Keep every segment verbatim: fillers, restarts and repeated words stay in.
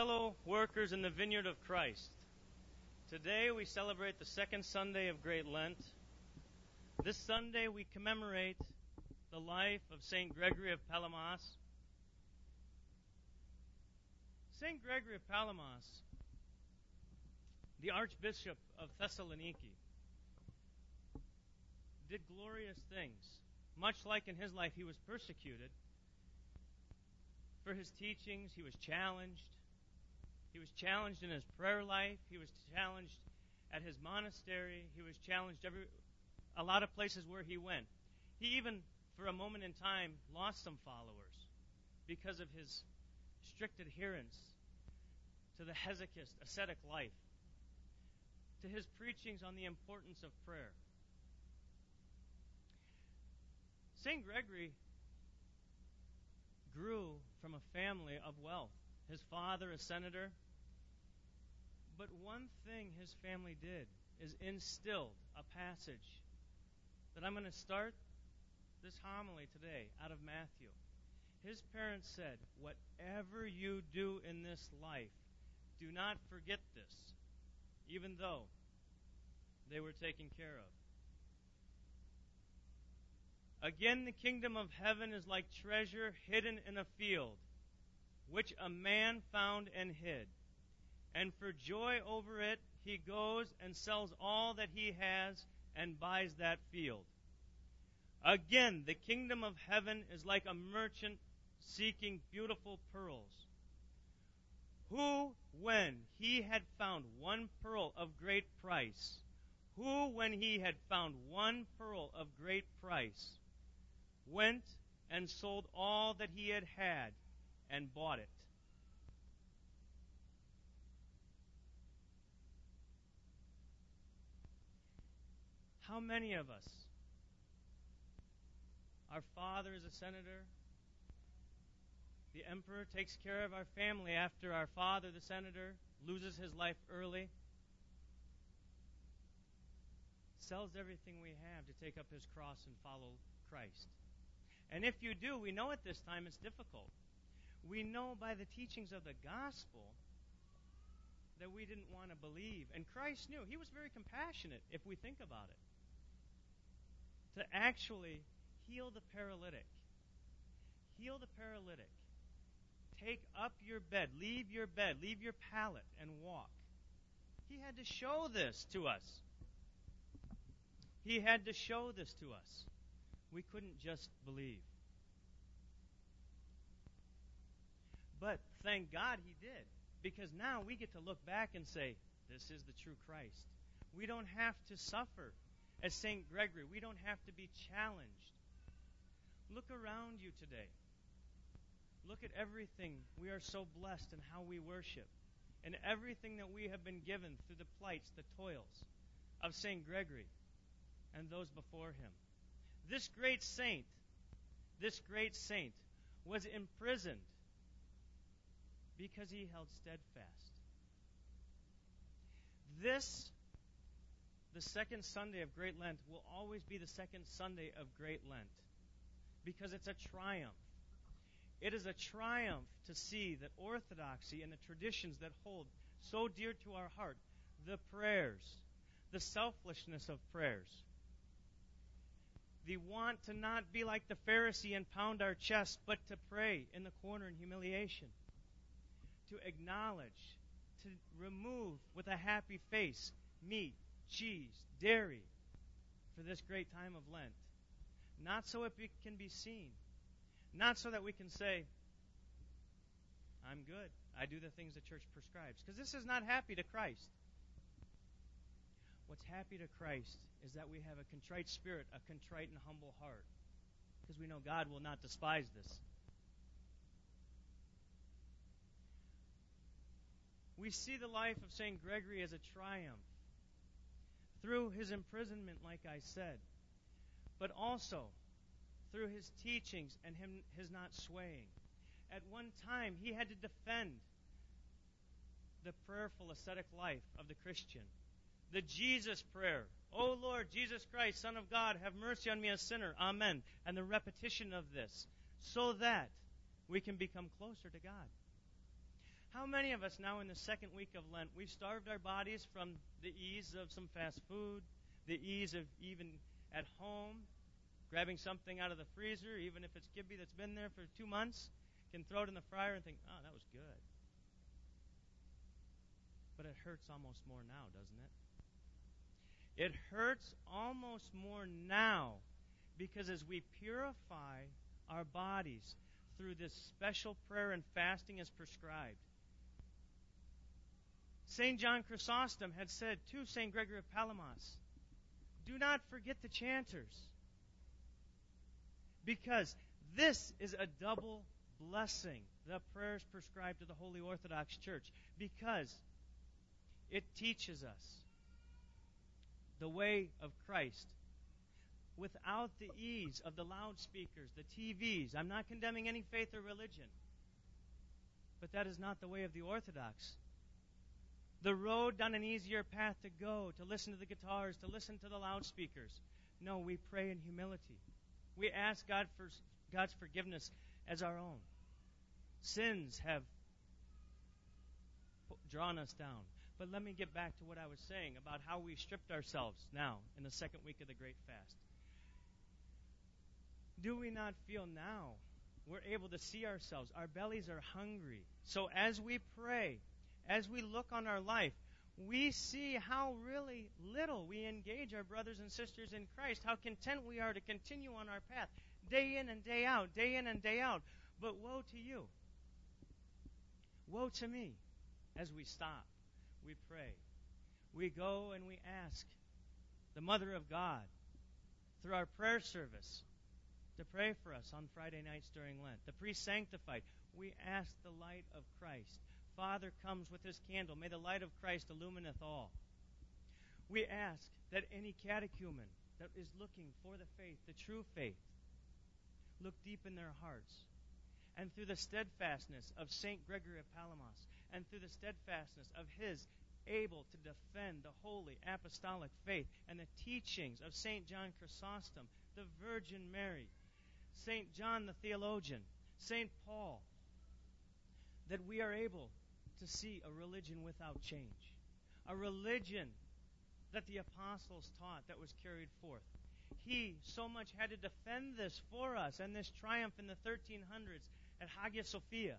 Fellow workers in the vineyard of Christ. Today we celebrate the second Sunday of Great Lent. This Sunday we commemorate the life of Saint Gregory of Palamas. Saint Gregory of Palamas, the Archbishop of Thessaloniki, did glorious things. Much like in his life, he was persecuted for his teachings. He was challenged. He was challenged in his prayer life. He was challenged at his monastery. He was challenged every a lot of places where he went. He even, for a moment in time, lost some followers because of his strict adherence to the hesychist, ascetic life, to his preachings on the importance of prayer. Saint Gregory grew from a family of wealth. His father, a senator. But one thing his family did is instilled a passage that I'm going to start this homily today out of Matthew. His parents said, "Whatever you do in this life, do not forget this," even though they were taken care of. "Again, the kingdom of heaven is like treasure hidden in a field, which a man found and hid. And for joy over it, he goes and sells all that he has and buys that field. Again, the kingdom of heaven is like a merchant seeking beautiful pearls, who, when he had found one pearl of great price, who, when he had found one pearl of great price, went and sold all that he had had and bought it." How many of us, our father is a senator, the emperor takes care of our family after our father, the senator, loses his life early, sells everything we have to take up his cross and follow Christ? And if you do, we know at this time it's difficult. We know by the teachings of the gospel that we didn't want to believe. And Christ knew. He was very compassionate, if we think about it, to actually heal the paralytic. Heal the paralytic. Take up your bed. Leave your bed. Leave your pallet and walk. He had to show this to us. He had to show this to us. We couldn't just believe. But thank God he did, because now we get to look back and say, this is the true Christ. We don't have to suffer as Saint Gregory. We don't have to be challenged. Look around you today. Look at everything. We are so blessed in how we worship, and everything that we have been given through the plights, the toils of Saint Gregory and those before him. This great saint, this great saint was imprisoned because he held steadfast. This, the second Sunday of Great Lent, will always be the second Sunday of Great Lent because it's a triumph. It is a triumph to see that orthodoxy and the traditions that hold so dear to our heart, the prayers, the selflessness of prayers, the want to not be like the Pharisee and pound our chest, but to pray in the corner in humiliation, to acknowledge, to remove with a happy face meat, cheese, dairy for this great time of Lent. Not so it can be seen. Not so that we can say, I'm good. I do the things the church prescribes. Because this is not happy to Christ. What's happy to Christ is that we have a contrite spirit, a contrite and humble heart. Because we know God will not despise this. We see the life of Saint Gregory as a triumph through his imprisonment, like I said, but also through his teachings and him, his not swaying. At one time, he had to defend the prayerful ascetic life of the Christian. The Jesus prayer, "O Lord Jesus Christ, Son of God, have mercy on me, a sinner. Amen." And the repetition of this, so that we can become closer to God. How many of us now in the second week of Lent, we've starved our bodies from the ease of some fast food, the ease of even at home, grabbing something out of the freezer, even if it's kibbe that's been there for two months, can throw it in the fryer and think, oh, that was good. But it hurts almost more now, doesn't it? It hurts almost more now because as we purify our bodies through this special prayer and fasting as prescribed, Saint John Chrysostom had said to Saint Gregory of Palamas, do not forget the chanters, because this is a double blessing, the prayers prescribed to the Holy Orthodox Church, because it teaches us the way of Christ without the ease of the loudspeakers, the T Vs. I'm not condemning any faith or religion, but that is not the way of the Orthodox. The road down an easier path to go, to listen to the guitars, to listen to the loudspeakers. No, we pray in humility. We ask God for God's forgiveness as our own. Sins have drawn us down. But let me get back to what I was saying about how we stripped ourselves now in the second week of the Great Fast. Do we not feel now we're able to see ourselves? Our bellies are hungry. So as we pray, as we look on our life, we see how really little we engage our brothers and sisters in Christ, how content we are to continue on our path, day in and day out, day in and day out. But woe to you. Woe to me as we stop. We pray. We go and we ask the Mother of God through our prayer service to pray for us on Friday nights during Lent. The priest sanctified. We ask the light of Christ. Father comes with his candle. May the light of Christ illumineth all. We ask that any catechumen that is looking for the faith, the true faith, look deep in their hearts. And through the steadfastness of Saint Gregory of Palamas, and through the steadfastness of his able to defend the holy apostolic faith and the teachings of Saint John Chrysostom, the Virgin Mary, Saint John the theologian, Saint Paul, that we are able to see a religion without change, a religion that the apostles taught that was carried forth. He so much had to defend this for us and this triumph in the thirteen hundreds at Hagia Sophia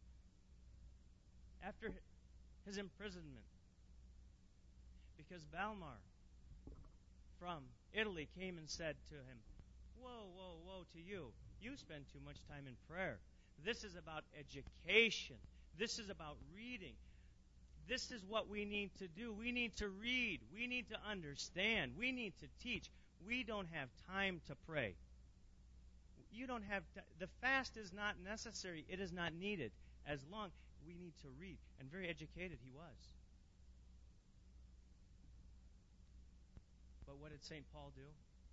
after his imprisonment, because Balmar from Italy came and said to him, whoa, whoa, whoa to you. You spend too much time in prayer. This is about education. This is about reading. This is what we need to do. We need to read. We need to understand. We need to teach. We don't have time to pray. You don't have to, the fast is not necessary. It is not needed. As long we need to read. And very educated he was. But what did Saint Paul do?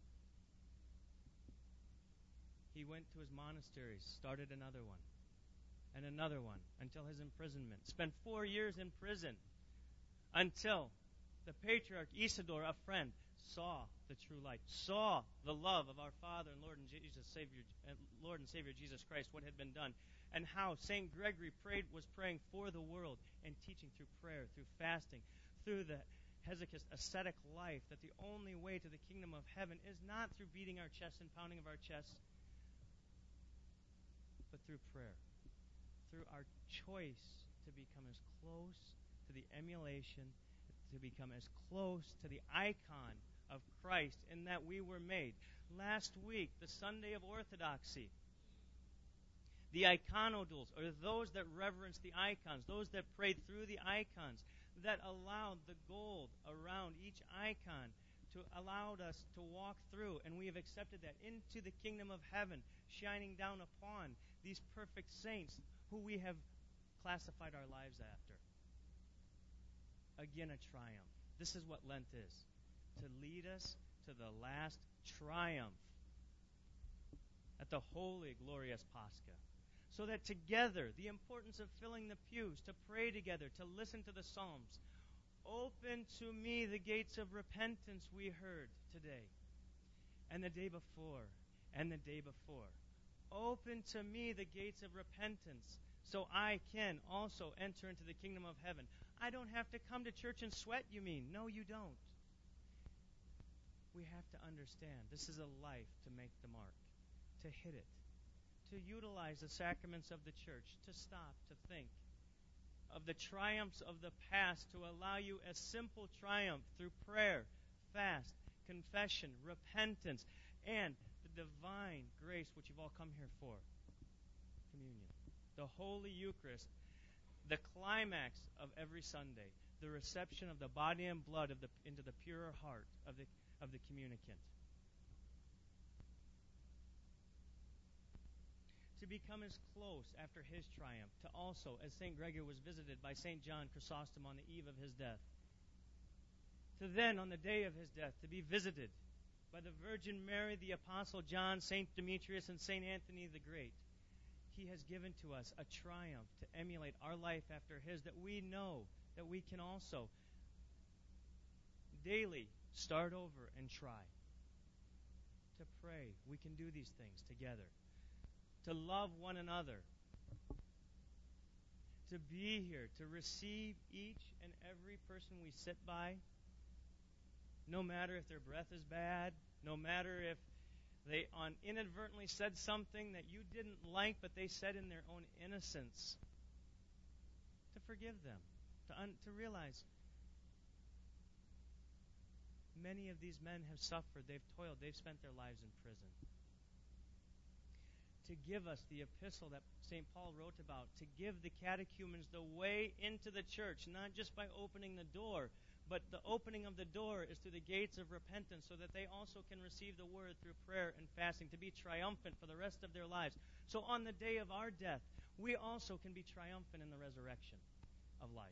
He went to his monasteries, started another one, and another one, until his imprisonment. Spent four years in prison, until the patriarch Isidore, a friend, saw the true light, saw the love of our Father and Lord and Jesus Savior, uh, Lord and Savior Jesus Christ, what had been done, and how Saint Gregory prayed, was praying for the world and teaching through prayer, through fasting, through the Hesychast ascetic life, that the only way to the kingdom of heaven is not through beating our chests and pounding of our chests, but through prayer, through our choice to become as close to the emulation, to become as close to the icon of Christ in that we were made. Last week, the Sunday of Orthodoxy, the iconodules, or those that reverence the icons, those that prayed through the icons, that allowed the gold around each icon to allowed us to walk through, and we have accepted that into the kingdom of heaven, shining down upon these perfect saints who we have classified our lives after. Again, a triumph. This is what Lent is, to lead us to the last triumph at the holy, glorious Pascha. So that together, the importance of filling the pews, to pray together, to listen to the Psalms. Open to me the gates of repentance, we heard today, and the day before, and the day before. Open to me the gates of repentance, so I can also enter into the kingdom of heaven. I don't have to come to church and sweat, you mean? No, you don't. We have to understand this is a life to make the mark, to hit it, to utilize the sacraments of the church, to stop, to think of the triumphs of the past, to allow you a simple triumph through prayer, fast, confession, repentance, and the divine grace which you've all come here for, communion. The Holy Eucharist, the climax of every Sunday, the reception of the body and blood of the, into the pure heart of the of the communicant. To become as close after his triumph, to also, as Saint Gregory was visited by Saint John Chrysostom on the eve of his death, to then, on the day of his death, to be visited by the Virgin Mary, the Apostle John, Saint Demetrius, and Saint Anthony the Great. He has given to us a triumph to emulate our life after his, that we know that we can also daily start over and try. To pray. We can do these things together. To love one another. To be here. To receive each and every person we sit by. No matter if their breath is bad. No matter if they on inadvertently said something that you didn't like, but they said in their own innocence. To forgive them. To, un- to realize many of these men have suffered, they've toiled, they've spent their lives in prison. To give us the epistle that Saint Paul wrote about, to give the catechumens the way into the church, not just by opening the door, but the opening of the door is through the gates of repentance, so that they also can receive the word through prayer and fasting, to be triumphant for the rest of their lives. So on the day of our death, we also can be triumphant in the resurrection of life.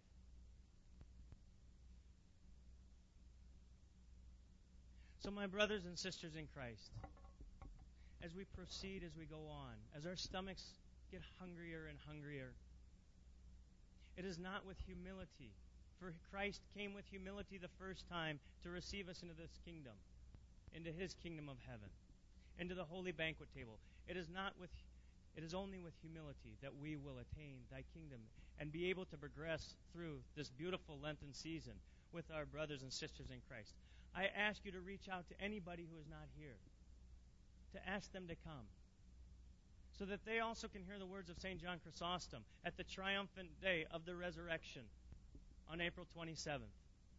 So my brothers and sisters in Christ, as we proceed, as we go on, as our stomachs get hungrier and hungrier, it is not with humility. For Christ came with humility the first time to receive us into this kingdom, into his kingdom of heaven, into the holy banquet table. It is not with, it is only with humility that we will attain thy kingdom and be able to progress through this beautiful Lenten season with our brothers and sisters in Christ. I ask you to reach out to anybody who is not here, to ask them to come, so that they also can hear the words of Saint John Chrysostom at the triumphant day of the resurrection on April twenty-seventh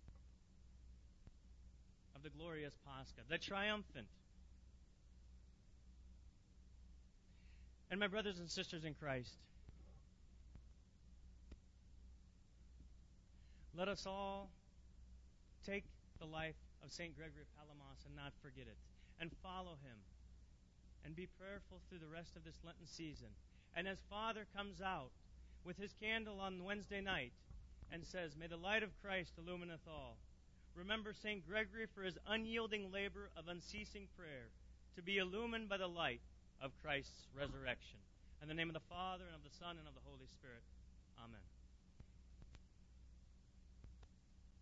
of the glorious Pascha, the triumphant. And my brothers and sisters in Christ, let us all take the life of Saint Gregory of Palamas and not forget it, and follow him, and be prayerful through the rest of this Lenten season. And as Father comes out with his candle on Wednesday night and says, "May the light of Christ illumineth all," remember Saint Gregory for his unyielding labor of unceasing prayer, to be illumined by the light of Christ's resurrection. In the name of the Father, and of the Son, and of the Holy Spirit. Amen.